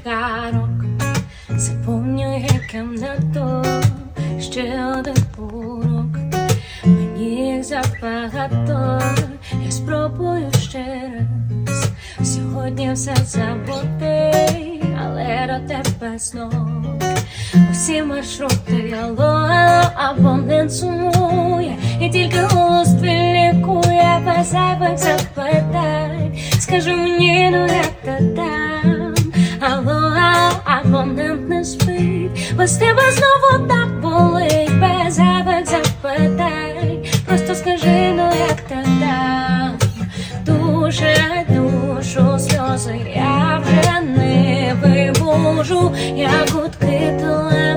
цигарок заповнює кімнату, ще один урок, мені їх забагато, я спробую ще раз сьогодні все забути, але до тебе знов усі маршрути, алло, абонент сумує, і тільки голос твій лікує без зайвих запитань. Скажи мені, ну як ти там? Алло, абонент не спить, без тебе знову так болить, без зайвих запитань. Просто скажи, ну як ти там? Душе душу сльози я вже не виможу, як гудки телефону.